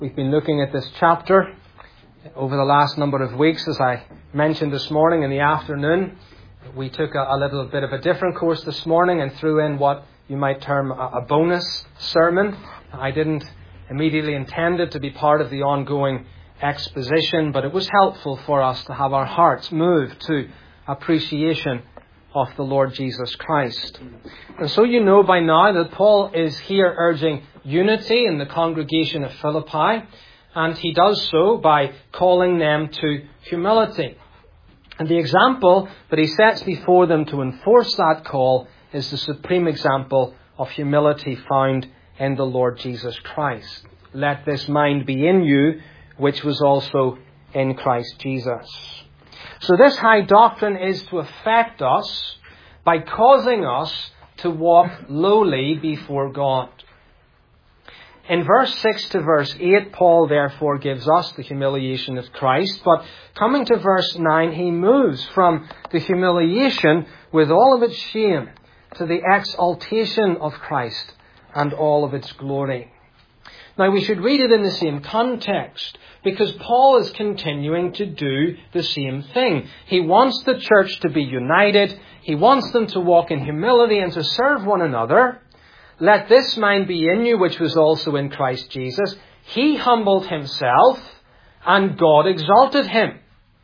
We've been looking at this chapter over the last number of weeks. As I mentioned this morning in the afternoon, we took a little bit of a different course this morning and threw in what you might term a bonus sermon. I didn't immediately intend it to be part of the ongoing exposition, but it was helpful for us to have our hearts moved to appreciation of the Lord Jesus Christ. And so you know by now that Paul is here urging unity in the congregation of Philippi, and he does so by calling them to humility. And the example that he sets before them to enforce that call is the supreme example of humility found in the Lord Jesus Christ. Let this mind be in you, which was also in Christ Jesus. So this high doctrine is to affect us by causing us to walk lowly before God. In verse 6 to verse 8, Paul therefore gives us the humiliation of Christ. But coming to verse 9, he moves from the humiliation with all of its shame to the exaltation of Christ and all of its glory. Now we should read it in the same context, because Paul is continuing to do the same thing. He wants the church to be united. He wants them to walk in humility and to serve one another. Let this mind be in you, which was also in Christ Jesus. He humbled himself, and God exalted him.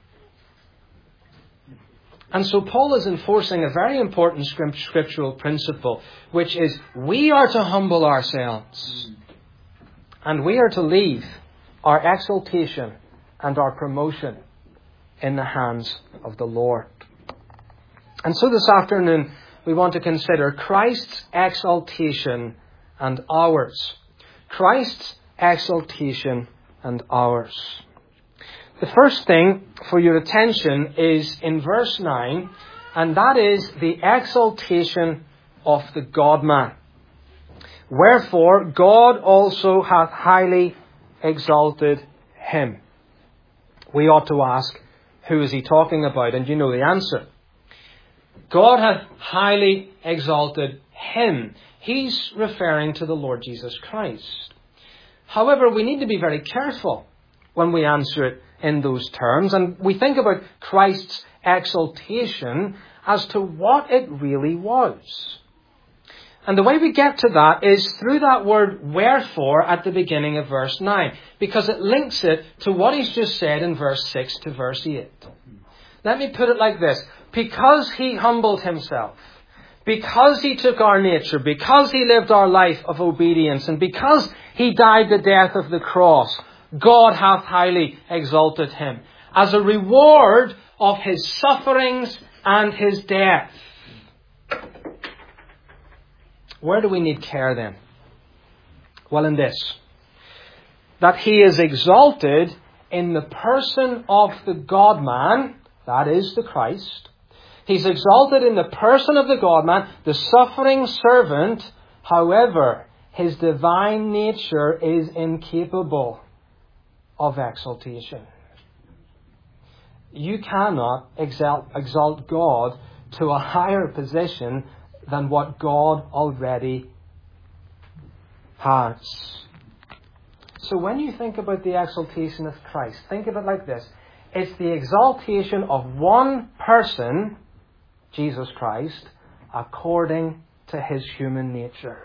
And so Paul is enforcing a very important scriptural principle, which is we are to humble ourselves. And we are to leave our exaltation and our promotion in the hands of the Lord. And so this afternoon, we want to consider Christ's exaltation and ours. Christ's exaltation and ours. The first thing for your attention is in verse 9, and that is the exaltation of the God-man. Wherefore God also hath highly exalted him. We ought to ask, who is he talking about? And you know the answer. God hath highly exalted him. He's referring to the Lord Jesus Christ. However, we need to be very careful when we answer it in those terms. And we think about Christ's exaltation as to what it really was. And the way we get to that is through that word wherefore at the beginning of verse 9. Because it links it to what he's just said in verse 6 to verse 8. Let me put it like this. Because he humbled himself, because he took our nature, because he lived our life of obedience, and because he died the death of the cross, God hath highly exalted him as a reward of his sufferings and his death. Where do we need care then? Well, in this. That he is exalted in the person of the God-man, that is the Christ. He's exalted in the person of the God-man, the suffering servant. However, his divine nature is incapable of exaltation. You cannot exalt God to a higher position than what God already has. So when you think about the exaltation of Christ, think of it like this. It's the exaltation of one person, Jesus Christ, according to his human nature.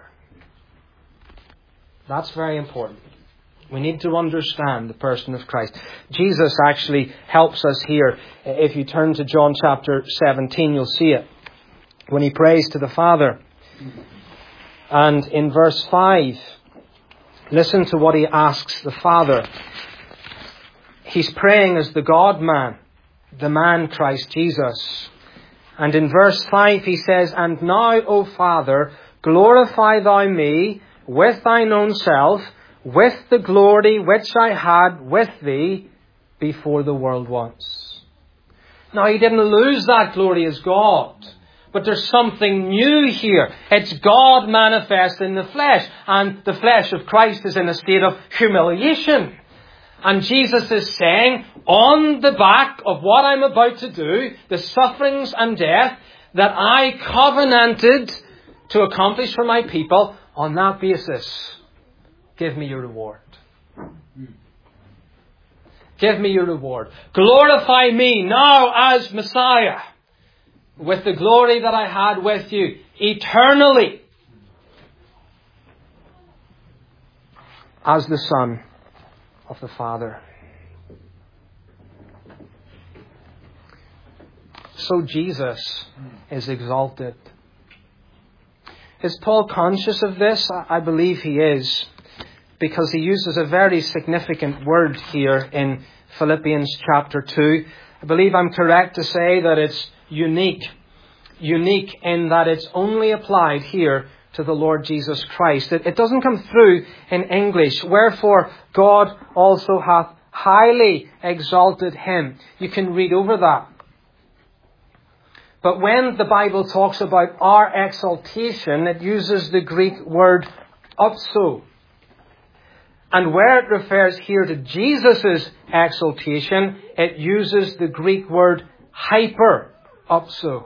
That's very important. We need to understand the person of Christ. Jesus actually helps us here. If you turn to John chapter 17, you'll see it. When he prays to the Father. And in verse 5, listen to what he asks the Father. He's praying as the God-man, the man Christ Jesus. And in verse 5 he says, And now, O Father, glorify thou me with thine own self, with the glory which I had with thee before the world was. Now he didn't lose that glory as God. But there's something new here. It's God manifest in the flesh. And the flesh of Christ is in a state of humiliation. And Jesus is saying, on the back of what I'm about to do, the sufferings and death that I covenanted to accomplish for my people, on that basis, give me your reward. Give me your reward. Glorify me now as Messiah with the glory that I had with you eternally as the Son of the Father. So Jesus is exalted. Is Paul conscious of this? I believe he is, because he uses a very significant word here in Philippians chapter 2. I believe I'm correct to say that it's unique. Unique in that it's only applied here to the Lord Jesus Christ. It doesn't come through in English. Wherefore God also hath highly exalted him. You can read over that. But when the Bible talks about our exaltation, it uses the Greek word upso. And where it refers here to Jesus' exaltation, it uses the Greek word hyper upso.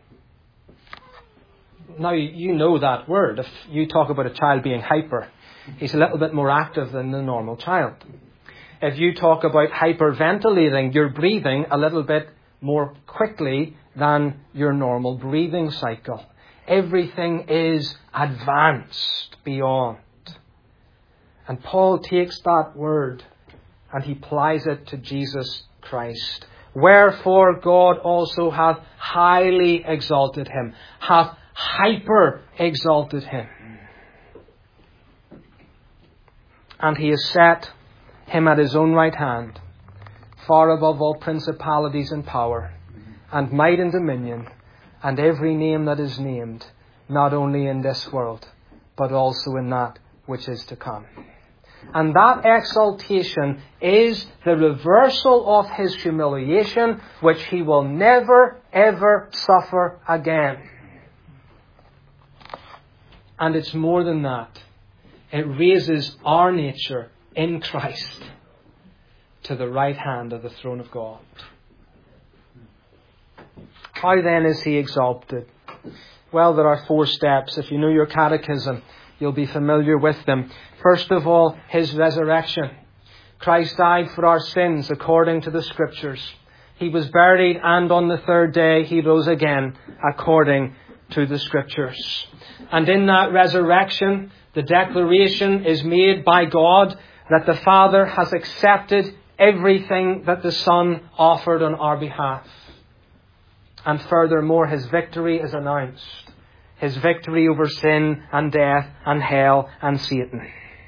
Now, you know that word. If you talk about a child being hyper, he's a little bit more active than the normal child. If you talk about hyperventilating, you're breathing a little bit more quickly than your normal breathing cycle. Everything is advanced beyond. And Paul takes that word and he applies it to Jesus Christ. Wherefore God also hath highly exalted him, hath hyper exalted him. And he has set him at his own right hand, far above all principalities and power, and might and dominion, and every name that is named, not only in this world, but also in that which is to come. And that exaltation is the reversal of his humiliation, which he will never, ever suffer again. And it's more than that. It raises our nature in Christ to the right hand of the throne of God. How then is he exalted? Well, there are 4 steps. If you know your catechism, you'll be familiar with them. First of all, his resurrection. Christ died for our sins according to the Scriptures. He was buried, and on the 3rd day he rose again according to the Scriptures. And in that resurrection, the declaration is made by God that the Father has accepted everything that the Son offered on our behalf. And furthermore, his victory is announced. His victory over sin and death and hell and Satan.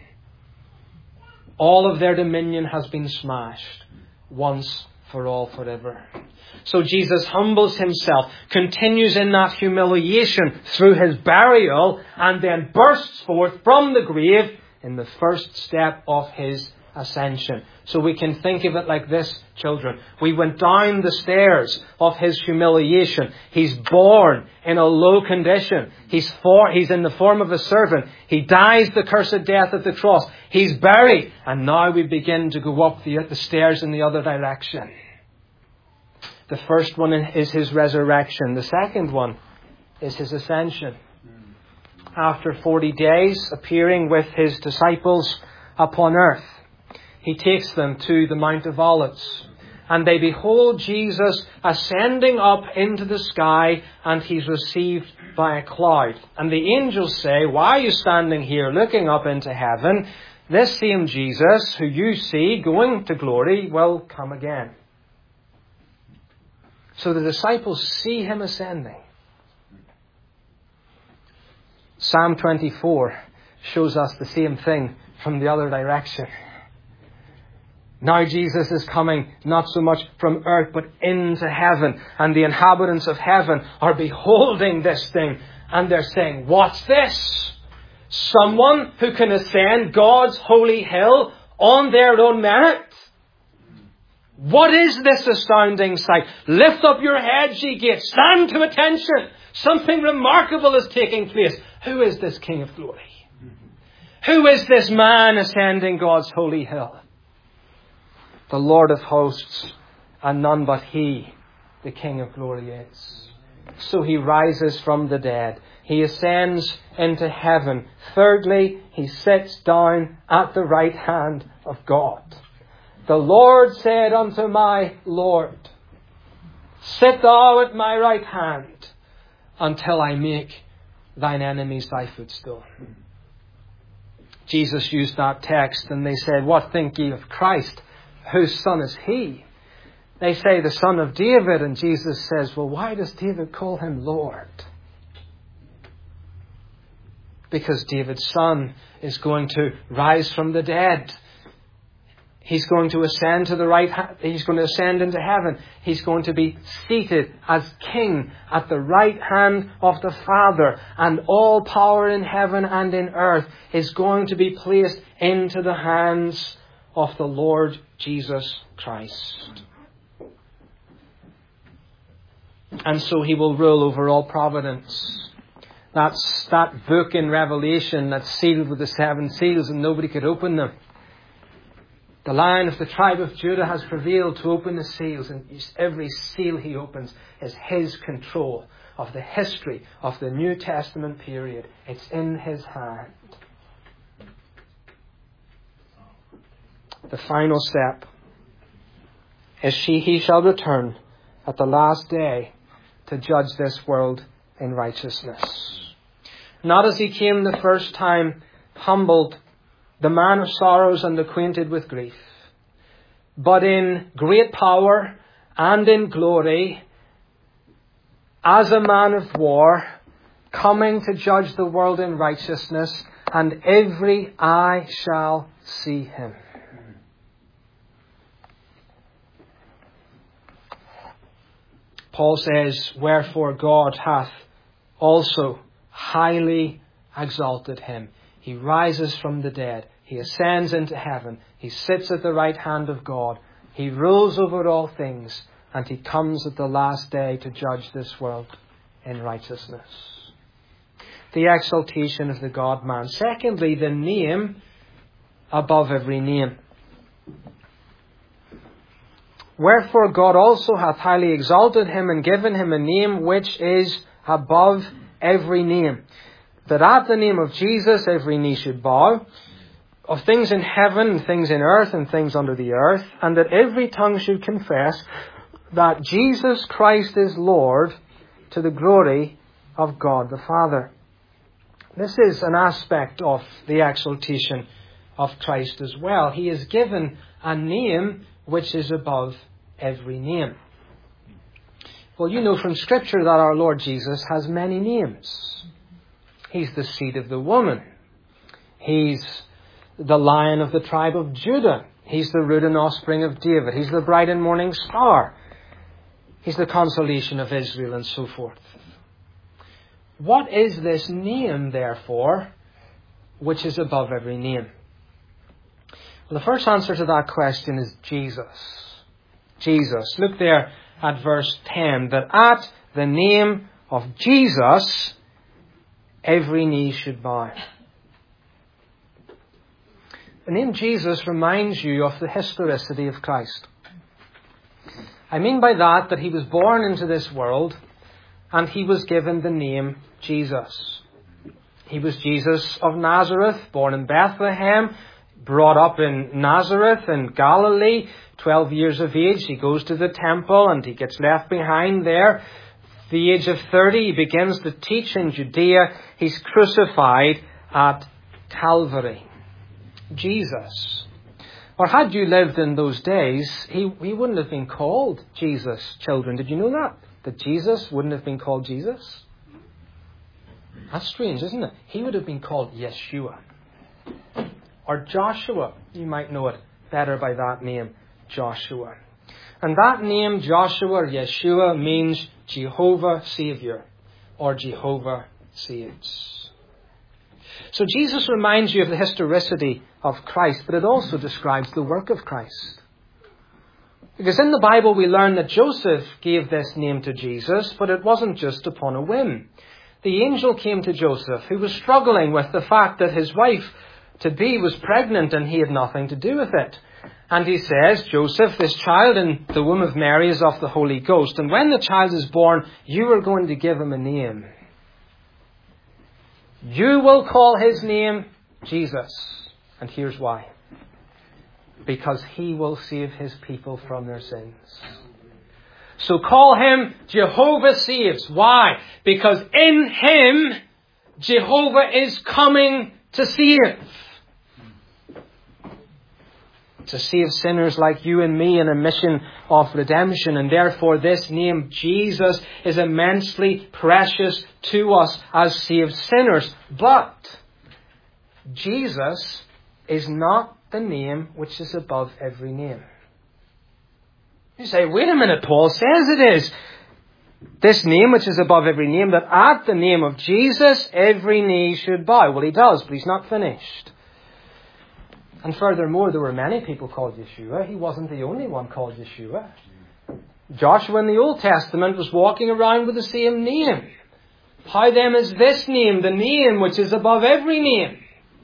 All of their dominion has been smashed once for all forever. So Jesus humbles himself, continues in that humiliation through his burial, and then bursts forth from the grave in the first step of his ascension. So we can think of it like this, children. We went down the stairs of his humiliation. He's born in a low condition. He's in the form of a servant. He dies the cursed death at the cross. He's buried. And now we begin to go up the stairs in the other direction. The first one is his resurrection. The second one is his ascension. After 40 days appearing with his disciples upon earth, he takes them to the Mount of Olives. And they behold Jesus ascending up into the sky, and he's received by a cloud. And the angels say, "Why are you standing here looking up into heaven? This same Jesus who you see going to glory will come again." So the disciples see him ascending. Psalm 24 shows us the same thing from the other direction. Now Jesus is coming not so much from earth but into heaven. And the inhabitants of heaven are beholding this thing. And they're saying, "What's this? Someone who can ascend God's holy hill on their own merit? What is this astounding sight? Lift up your heads, ye gates. Stand to attention. Something remarkable is taking place. Who is this King of glory? Who is this man ascending God's holy hill? The Lord of hosts, and none but he, the King of glory, is." So he rises from the dead. He ascends into heaven. Thirdly, he sits down at the right hand of God. The Lord said unto my Lord, sit thou at my right hand until I make thine enemies thy footstool. Jesus used that text and they said, what think ye of Christ? Whose son is he? They say the son of David, and Jesus says, well, why does David call him Lord? Because David's son is going to rise from the dead. He's going to ascend to the right hand. He's going to ascend into heaven. He's going to be seated as king at the right hand of the Father. And all power in heaven and in earth is going to be placed into the hands of the Lord Jesus Christ. And so he will rule over all providence. That's that book in Revelation that's sealed with the 7 seals and nobody could open them. The Lion of the tribe of Judah has prevailed to open the seals, and every seal he opens is his control of the history of the New Testament period. It's in his hand. The final step is he shall return at the last day to judge this world in righteousness. Not as he came the first time, humbled, the man of sorrows and acquainted with grief, but in great power and in glory, as a man of war, coming to judge the world in righteousness, and every eye shall see him. Paul says, wherefore God hath also highly exalted him. He rises from the dead. He ascends into heaven. He sits at the right hand of God. He rules over all things. And he comes at the last day to judge this world in righteousness. The exaltation of the God-man. Secondly, the name above every name. Wherefore God also hath highly exalted him and given him a name which is above every name, that at the name of Jesus every knee should bow, of things in heaven and things in earth and things under the earth, and that every tongue should confess that Jesus Christ is Lord, to the glory of God the Father. This is an aspect of the exaltation of Christ as well. He is given a name which is above every name. Well, you know from Scripture that our Lord Jesus has many names. He's the seed of the woman. He's the Lion of the tribe of Judah. He's the root and offspring of David. He's the bright and morning star. He's the consolation of Israel, and so forth. What is this name, therefore, which is above every name? Well, the first answer to that question is Jesus. Jesus. Look there at verse 10. That at the name of Jesus, every knee should bow. The name Jesus reminds you of the historicity of Christ. I mean by that he was born into this world and he was given the name Jesus. He was Jesus of Nazareth, born in Bethlehem, brought up in Nazareth in Galilee, 12 years of age. He goes to the temple and he gets left behind there. At the age of 30, he begins to teach in Judea. He's crucified at Calvary. Jesus. Or had you lived in those days, he wouldn't have been called Jesus, children. Did you know that? That Jesus wouldn't have been called Jesus? That's strange, isn't it? He would have been called Yeshua. Or Joshua. You might know it better by that name, Joshua. And that name, Joshua or Yeshua, means Jehovah Savior or Jehovah Saves. So Jesus reminds you of the historicity of Christ, but it also describes the work of Christ. Because in the Bible we learn that Joseph gave this name to Jesus, but it wasn't just upon a whim. The angel came to Joseph, who was struggling with the fact that his wife-to-be was pregnant and he had nothing to do with it. And he says, Joseph, this child in the womb of Mary is of the Holy Ghost. And when the child is born, you are going to give him a name. You will call his name Jesus. And here's why. because He will save His people from their sins. So call Him Jehovah Saves. Why? Because in Him, Jehovah is coming to save. To save sinners like you and me in a mission of redemption. And therefore this name, Jesus, is immensely precious to us as saved sinners. But Jesus is not the name which is above every name. You say, wait a minute, Paul says it is. This name which is above every name, that at the name of Jesus every knee should bow. Well, he does, but he's not finished. And furthermore, there were many people called Yeshua. He wasn't the only one called Yeshua. Joshua in the Old Testament was walking around with the same name. How then is this name the name which is above every name?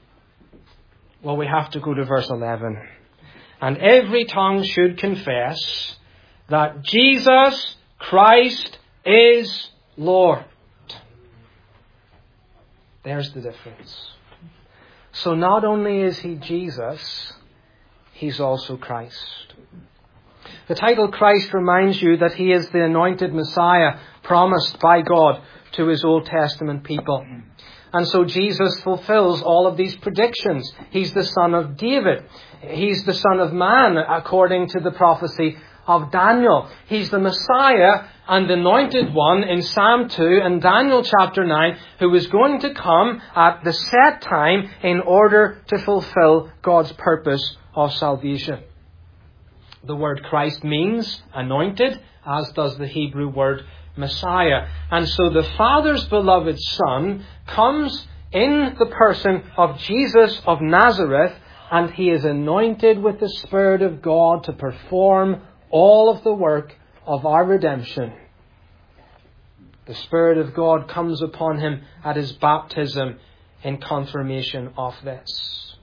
Well, we have to go to verse 11. And every tongue should confess that Jesus Christ is Lord. There's the difference. So not only is He Jesus, He's also Christ. The title Christ reminds you that He is the anointed Messiah promised by God to His Old Testament people. And so Jesus fulfills all of these predictions. He's the Son of David. He's the Son of Man, according to the prophecy of Daniel. He's the Messiah and the anointed one in Psalm 2 and Daniel chapter 9, who is going to come at the set time in order to fulfill God's purpose of salvation. The word Christ means anointed, as does the Hebrew word Messiah. And so the Father's beloved Son comes in the person of Jesus of Nazareth, and He is anointed with the Spirit of God to perform all of the work of our redemption. The Spirit of God comes upon Him at His baptism in confirmation of this.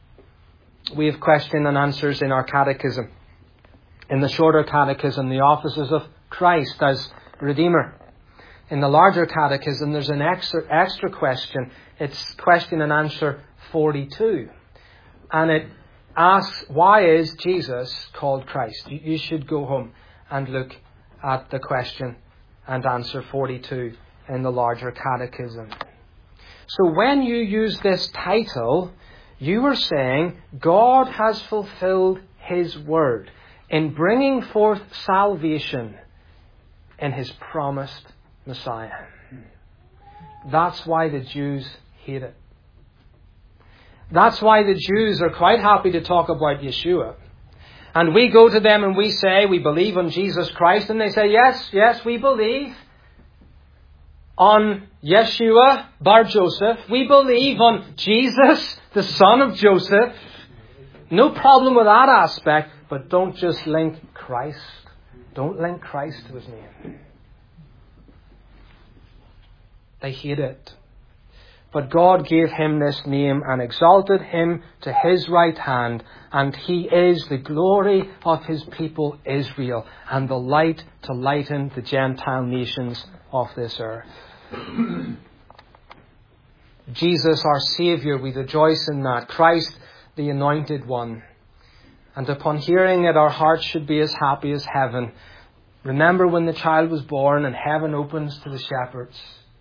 We have question and answers in our catechism. In the shorter catechism, the offices of Christ as Redeemer. In the larger catechism, there's an extra question. It's question and answer 42. And it asks, why is Jesus called Christ? You should go home and look at the question and answer 42 in the larger catechism. So when you use this title, you are saying God has fulfilled His word in bringing forth salvation in His promised Messiah. That's why the Jews hate it. That's why the Jews are quite happy to talk about Yeshua. And we go to them and we say, we believe on Jesus Christ. And they say, yes, we believe on Yeshua bar Joseph. We believe on Jesus, the son of Joseph. No problem with that aspect. But don't just link Christ. Don't link Christ to His name. They hate it. But God gave Him this name and exalted Him to His right hand. And He is the glory of His people Israel and the light to lighten the Gentile nations of this earth. Jesus, our Saviour, we rejoice in that. Christ, the anointed one. And upon hearing it, our hearts should be as happy as heaven. Remember when the child was born and heaven opens to the shepherds.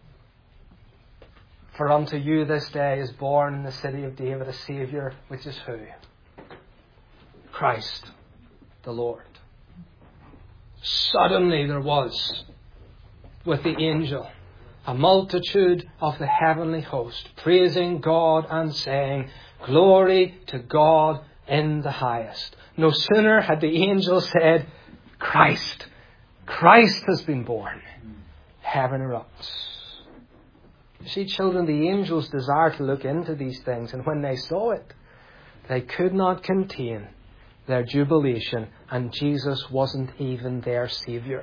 For unto you this day is born in the city of David a Saviour, which is who? Christ, the Lord. Suddenly there was, with the angel, a multitude of the heavenly host, praising God and saying, Glory to God in the highest. No sooner had the angel said, Christ has been born. Heaven erupts. You see, children, the angels desire to look into these things, and when they saw it, they could not contain their jubilation, and Jesus wasn't even their Saviour.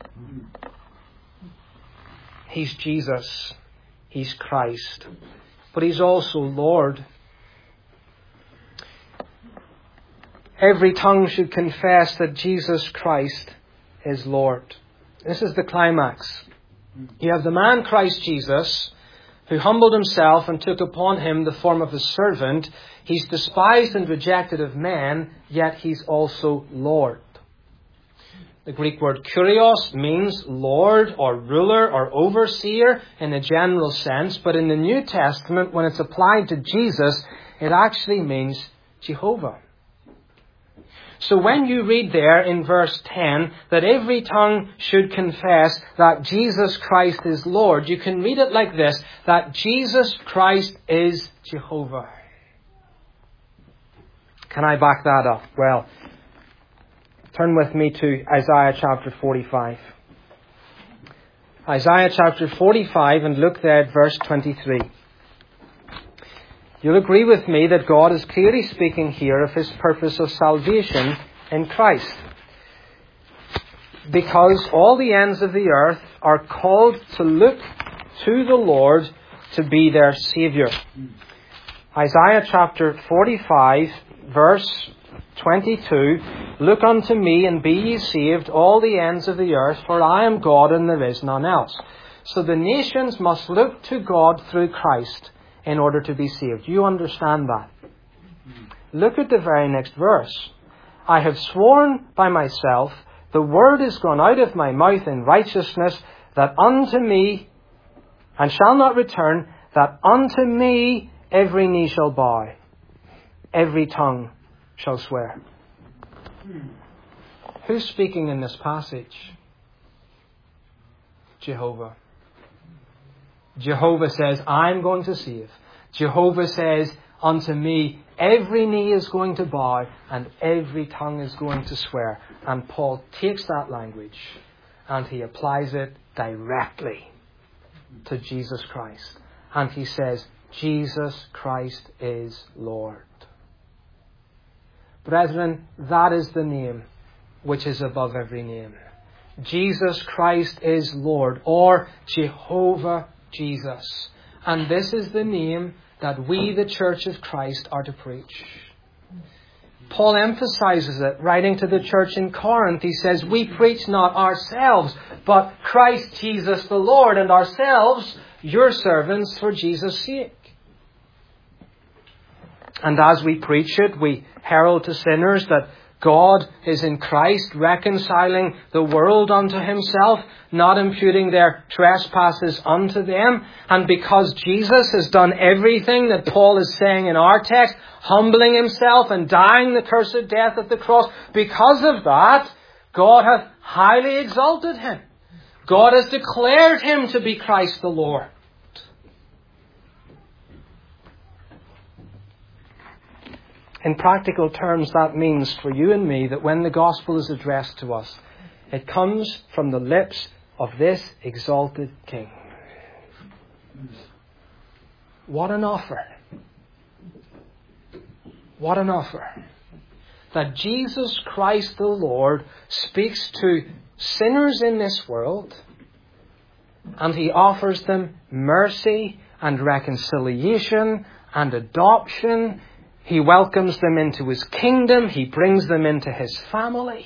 He's Jesus. He's Christ. But He's also Lord. Every tongue should confess that Jesus Christ is Lord. This is the climax. You have the man Christ Jesus, who humbled himself and took upon him the form of a servant. He's despised and rejected of men, yet he's also Lord. The Greek word kurios means Lord or ruler or overseer in a general sense, but in the New Testament, when it's applied to Jesus, it actually means Jehovah. So when you read there in verse 10 that every tongue should confess that Jesus Christ is Lord, you can read it like this, that Jesus Christ is Jehovah. Can I back that up? Well, turn with me to Isaiah chapter 45. Isaiah chapter 45, and look there at verse 23. You'll agree with me that God is clearly speaking here of His purpose of salvation in Christ. Because all the ends of the earth are called to look to the Lord to be their Saviour. Isaiah chapter 45, verse 22, Look unto me and be ye saved, all the ends of the earth, for I am God and there is none else. So the nations must look to God through Christ in order to be saved. You understand that? Look at the very next verse. I have sworn by myself, the word is gone out of my mouth in righteousness, that unto me, and shall not return, that unto me every knee shall bow, every tongue shall swear. Who's speaking in this passage? Jehovah. Jehovah says, I'm going to save. Jehovah says, unto me, every knee is going to bow and every tongue is going to swear. And Paul takes that language and he applies it directly to Jesus Christ. And he says, Jesus Christ is Lord. Brethren, that is the name which is above every name. Jesus Christ is Lord, or Jehovah Jesus. And this is the name that we, the Church of Christ, are to preach. Paul emphasizes it, writing to the church in Corinth. He says, we preach not ourselves, but Christ Jesus the Lord, and ourselves your servants for Jesus' sake. And as we preach it, we herald to sinners that God is in Christ, reconciling the world unto Himself, not imputing their trespasses unto them. And because Jesus has done everything that Paul is saying in our text, humbling Himself and dying the cursed death at the cross, because of that, God hath highly exalted Him. God has declared Him to be Christ the Lord. In practical terms, that means for you and me that when the gospel is addressed to us, it comes from the lips of this exalted King. What an offer. What an offer. That Jesus Christ the Lord speaks to sinners in this world, and He offers them mercy and reconciliation and adoption. He welcomes them into His kingdom. He brings them into His family.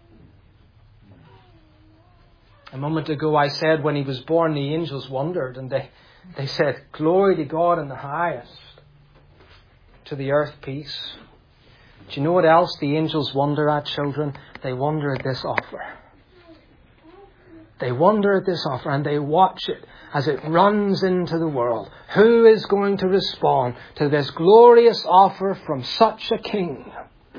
A moment ago I said when He was born the angels wondered and they said, glory to God in the highest, to the earth peace. Do you know what else the angels wonder at, children? They wonder at this offer. They wonder at this offer and they watch it as it runs into the world. Who is going to respond to this glorious offer from such a King?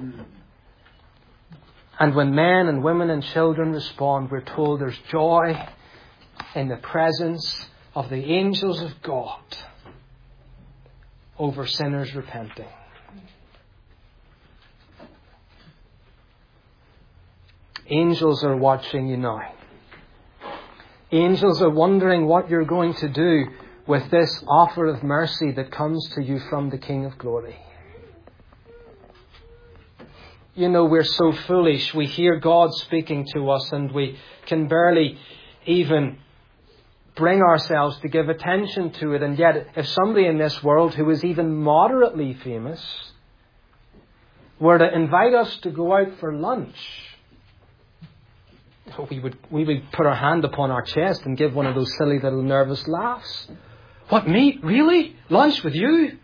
And when men and women and children respond, we're told there's joy in the presence of the angels of God over sinners repenting. Angels are watching you now. Angels are wondering what you're going to do with this offer of mercy that comes to you from the King of Glory. You know, we're so foolish. We hear God speaking to us and we can barely even bring ourselves to give attention to it. And yet, if somebody in this world who is even moderately famous were to invite us to go out for lunch, we would put our hand upon our chest and give one of those silly little nervous laughs. What, me? Really? Lunch with you?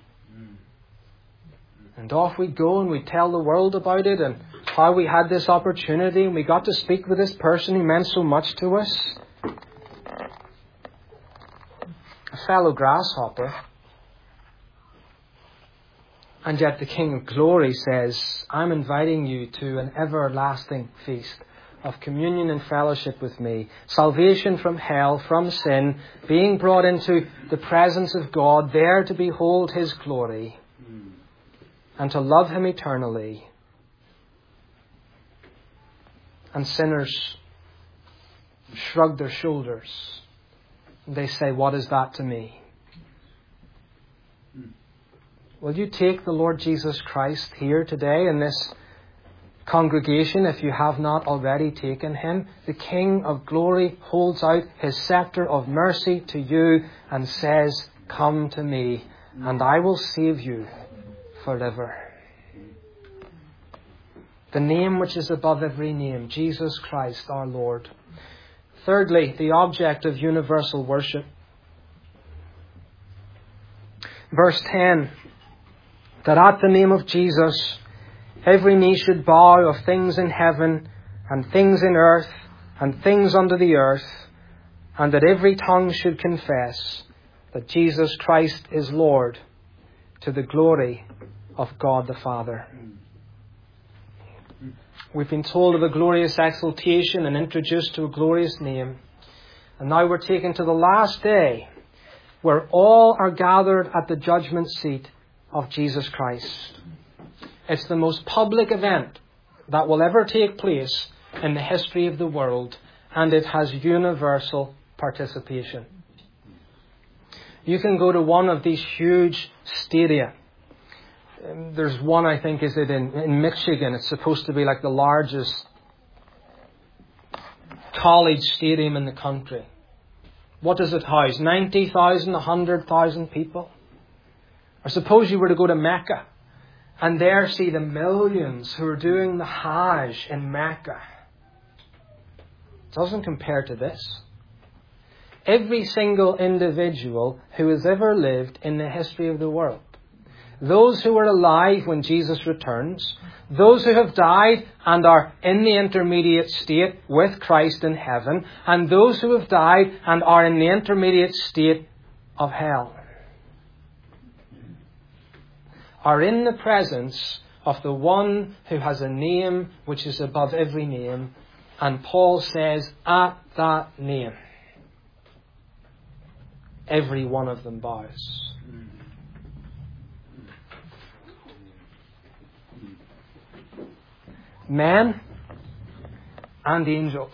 And off we'd go and we'd tell the world about it and how we had this opportunity and we got to speak with this person who meant so much to us. A fellow grasshopper. And yet the King of Glory says, I'm inviting you to an everlasting feast of communion and fellowship with me. Salvation from hell, from sin, being brought into the presence of God, there to behold His glory and to love Him eternally. And sinners shrug their shoulders. And they say, what is that to me? Will you take the Lord Jesus Christ here today in this congregation if you have not already taken Him? The King of Glory holds out His scepter of mercy to you and says, come to me and I will save you forever. The name which is above every name, Jesus Christ our Lord. Thirdly, the object of universal worship. Verse 10, that at the name of Jesus, every knee should bow of things in heaven and things in earth and things under the earth, and that every tongue should confess that Jesus Christ is Lord, to the glory of God the Father. We've been told of a glorious exaltation and introduced to a glorious name. And now we're taken to the last day, where all are gathered at the judgment seat of Jesus Christ. It's the most public event that will ever take place in the history of the world, and it has universal participation. You can go to one of these huge stadia. There's one, I think, is it in Michigan. It's supposed to be like the largest college stadium in the country. What does it house? 90,000, 100,000 people? Or suppose you were to go to Mecca and there see the millions who are doing the Hajj in Mecca. It doesn't compare to this. Every single individual who has ever lived in the history of the world, those who were alive when Jesus returns, those who have died and are in the intermediate state with Christ in heaven, and those who have died and are in the intermediate state of hell, are in the presence of the one who has a name which is above every name. And Paul says, at that name, every one of them bows. Men and angels.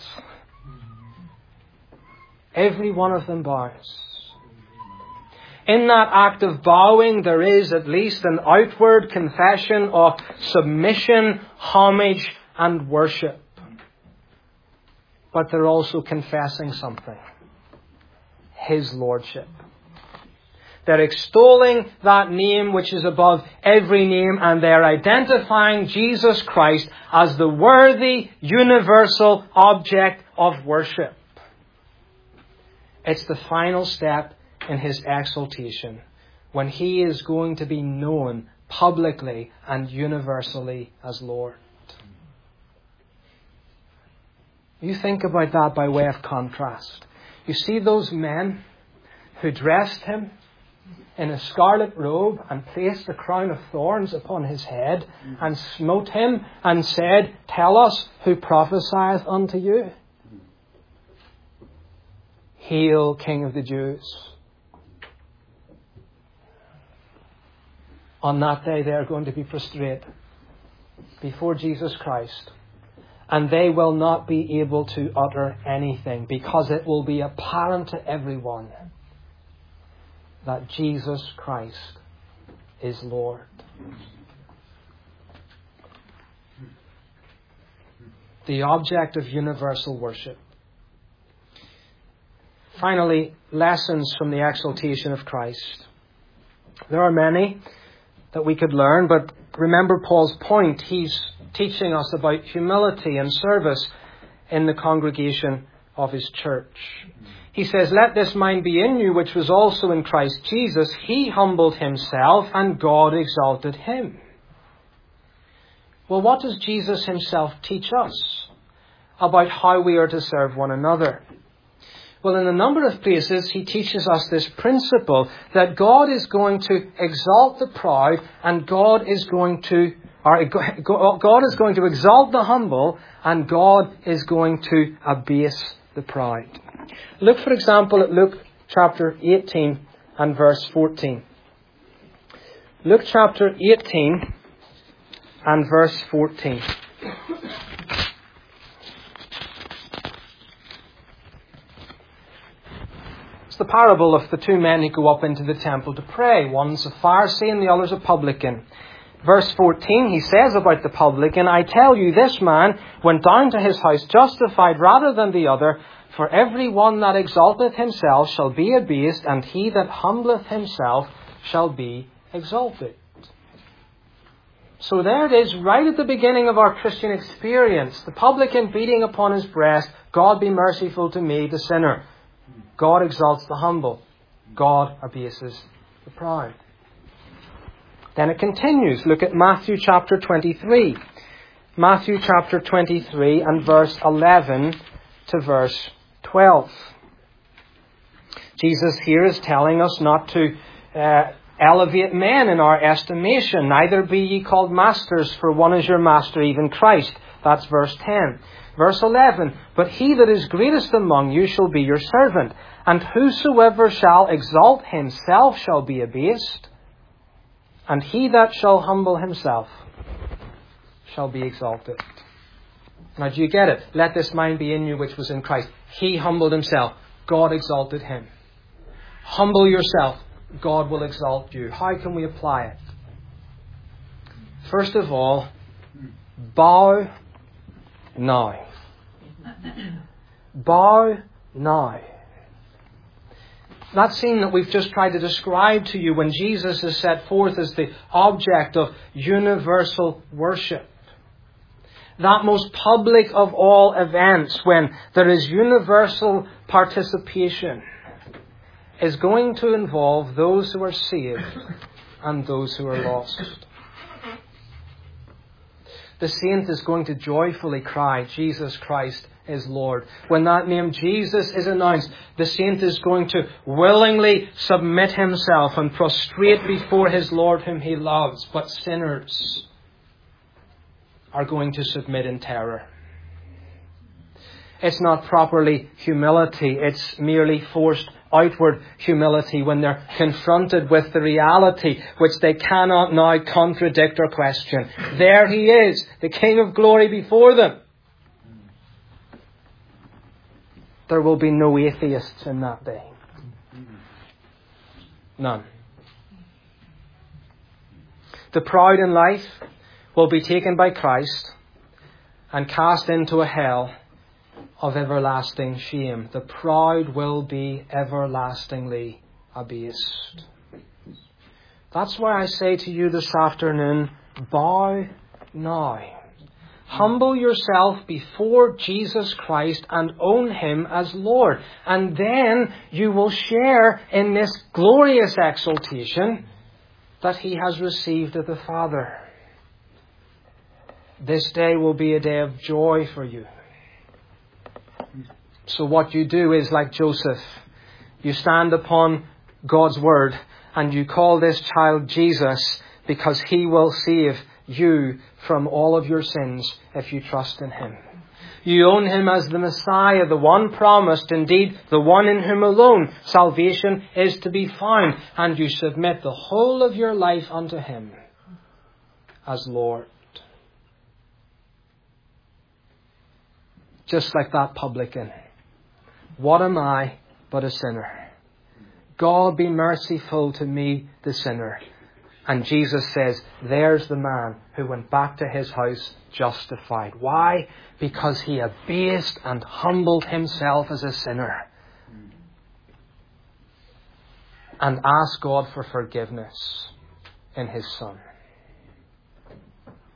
Every one of them bows. In that act of bowing, there is at least an outward confession of submission, homage, and worship. But they're also confessing something. His Lordship. They're extolling that name which is above every name, and they're identifying Jesus Christ as the worthy, universal object of worship. It's the final step in His exaltation, when He is going to be known publicly and universally as Lord. You think about that by way of contrast. You see those men who dressed Him in a scarlet robe and placed a crown of thorns upon His head and smote Him and said, tell us who prophesieth unto you. Hail, King of the Jews. On that day they are going to be prostrate before Jesus Christ, and they will not be able to utter anything, because it will be apparent to everyone that Jesus Christ is Lord. The object of universal worship. Finally, lessons from the exaltation of Christ. There are many that we could learn, but remember Paul's point. He's teaching us about humility and service in the congregation of His church. He says, let this mind be in you, which was also in Christ Jesus. He humbled Himself, and God exalted Him. Well, what does Jesus Himself teach us about how we are to serve one another? Well, in a number of places, He teaches us this principle that God is going to exalt the proud, and God is going to exalt the humble, and God is going to abase the proud. Look, for example, at Luke chapter 18 and verse 14. Luke chapter 18 and verse 14. It's the parable of the two men who go up into the temple to pray. One's a Pharisee and the other's a publican. Verse 14, he says about the publican, I tell you, this man went down to his house justified rather than the other. For every one that exalteth himself shall be abased, and he that humbleth himself shall be exalted. So there it is, right at the beginning of our Christian experience. The publican beating upon his breast, God be merciful to me, the sinner. God exalts the humble. God abases the proud. Then it continues. Look at Matthew chapter 23. Matthew chapter 23 and verse 11 to verse 12. Jesus here is telling us not to elevate men in our estimation. Neither be ye called masters, for one is your master, even Christ. That's verse 10. Verse 11, but he that is greatest among you shall be your servant, and whosoever shall exalt himself shall be abased, and he that shall humble himself shall be exalted. Now do you get it? Let this mind be in you which was in Christ. He humbled Himself. God exalted Him. Humble yourself. God will exalt you. How can we apply it? First of all, bow now. Bow now. That scene that we've just tried to describe to you when Jesus is set forth as the object of universal worship. That most public of all events, when there is universal participation, is going to involve those who are saved and those who are lost. The saint is going to joyfully cry, Jesus Christ is Lord. When that name Jesus is announced, the saint is going to willingly submit himself and prostrate before his Lord whom he loves. But sinners are going to submit in terror. It's not properly humility, it's merely forced outward humility when they're confronted with the reality which they cannot now contradict or question. There He is, the King of glory before them. There will be no atheists in that day. None. The proud in life will be taken by Christ and cast into a hell of everlasting shame. The proud will be everlastingly abased. That's why I say to you this afternoon, bow now. Humble yourself before Jesus Christ and own Him as Lord. And then you will share in this glorious exaltation that He has received of the Father. This day will be a day of joy for you. So what you do is like Joseph. You stand upon God's word and you call this child Jesus because He will save you from all of your sins if you trust in Him. You own Him as the Messiah, the one promised, indeed the one in whom alone salvation is to be found. And you submit the whole of your life unto Him as Lord. Just like that publican. What am I but a sinner? God be merciful to me, the sinner. And Jesus says, there's the man who went back to his house justified. Why? Because he abased and humbled himself as a sinner. And asked God for forgiveness in His Son.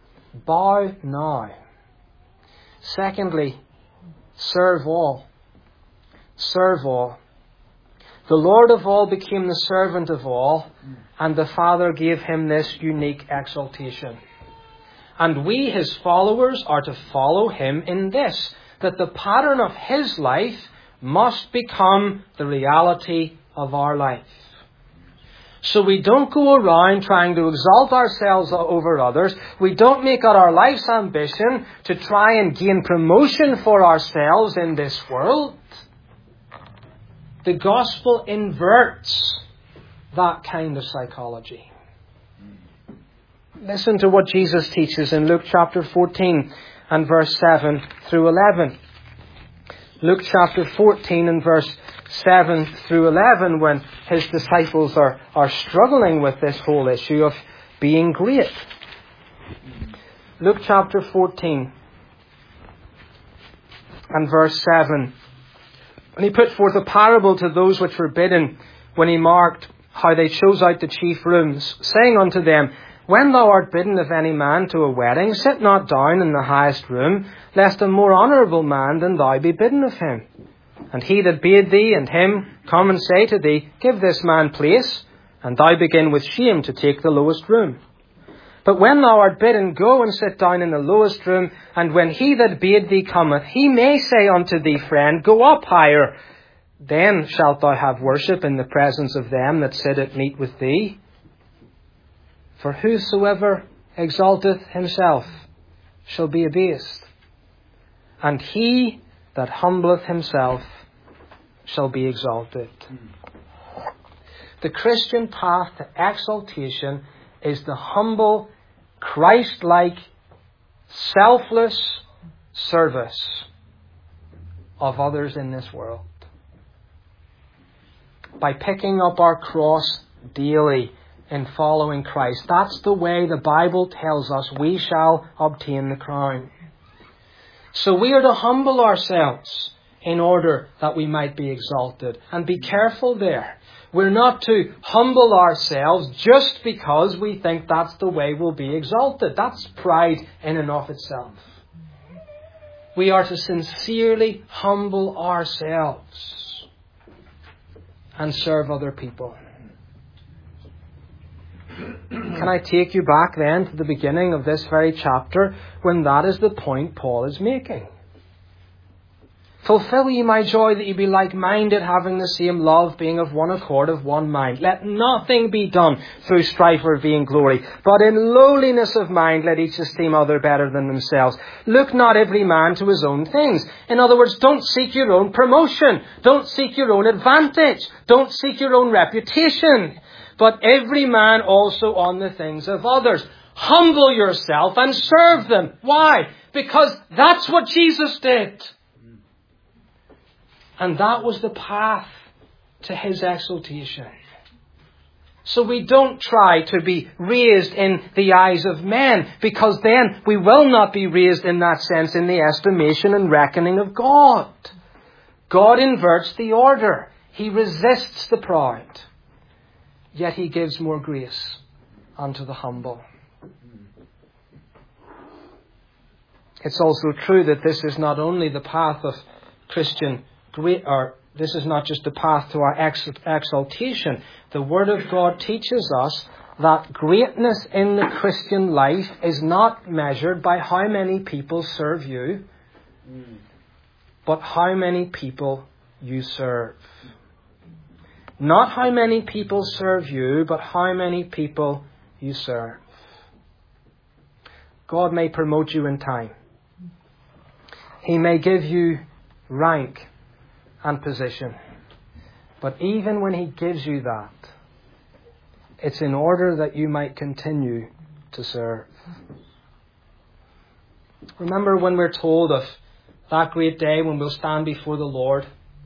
Bow now. Secondly, serve all. serve all. The Lord of all became the servant of all, and the Father gave him this unique exaltation. And we, his followers, are to follow him in this, that the pattern of his life must become the reality of our life. So we don't go around trying to exalt ourselves over others. We don't make it our life's ambition to try and gain promotion for ourselves in this world. The gospel inverts that kind of psychology. Listen to what Jesus teaches in Luke chapter 14 and verse 7 through 11. Luke chapter 14 and verse 7 through 11, when his disciples are struggling with this whole issue of being great. Luke chapter 14 and verse 7. And he put forth a parable to those which were bidden, when he marked how they chose out the chief rooms, saying unto them, When thou art bidden of any man to a wedding, sit not down in the highest room, lest a more honourable man than thou be bidden of him. And he that bade thee and him come and say to thee, Give this man place, and thou begin with shame to take the lowest room. But when thou art bidden, go and sit down in the lowest room, and when he that bade thee cometh, he may say unto thee, Friend, go up higher. Then shalt thou have worship in the presence of them that sit at meat with thee. For whosoever exalteth himself shall be abased, and he that humbleth himself shall be exalted. The Christian path to exaltation is the humble, Christ-like, selfless service of others in this world. By picking up our cross daily in following Christ. That's the way the Bible tells us we shall obtain the crown. So we are to humble ourselves in order that we might be exalted. And be careful there. We're not to humble ourselves just because we think that's the way we'll be exalted. That's pride in and of itself. We are to sincerely humble ourselves and serve other people. Can I take you back then to the beginning of this very chapter, when that is the point Paul is making? Fulfill ye my joy, that ye be like-minded, having the same love, being of one accord, of one mind. Let nothing be done through strife or vainglory, but in lowliness of mind let each esteem other better than themselves. Look not every man to his own things. In other words, don't seek your own promotion. Don't seek your own advantage. Don't seek your own reputation. But every man also on the things of others. Humble yourself and serve them. Why? Because that's what Jesus did. And that was the path to his exaltation. So we don't try to be raised in the eyes of men, because then we will not be raised in that sense in the estimation and reckoning of God. God inverts the order. He resists the proud. Yet he gives more grace unto the humble. It's also true that this is not only the path of Christian this is not just the path to our exaltation. The Word of God teaches us that greatness in the Christian life is not measured by how many people serve you, but how many people you serve. Not how many people serve you, but how many people you serve. God may promote you in time. He may give you rank and position. But even when he gives you that, it's in order that you might continue to serve. Remember when we're told of that great day when we'll stand before the Lord,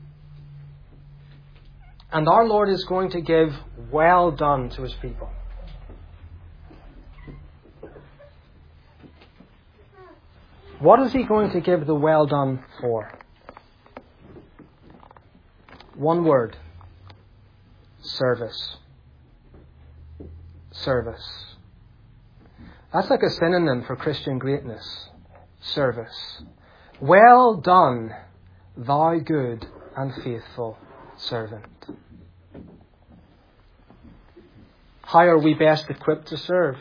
and our Lord is going to give well done to his people. What is he going to give the well done for? One word. Service. Service. That's like a synonym for Christian greatness. Service. Well done, thou good and faithful servant. How are we best equipped to serve?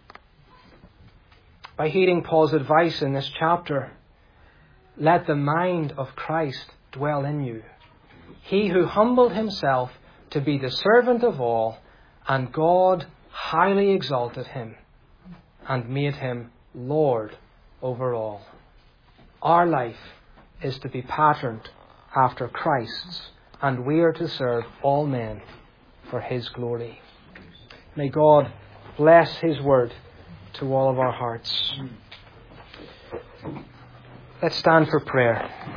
By heeding Paul's advice in this chapter, let the mind of Christ dwell in you. He who humbled himself to be the servant of all, and God highly exalted him and made him Lord over all. Our life is to be patterned after Christ's, and we are to serve all men for his glory. May God bless his word to all of our hearts. Let's stand for prayer.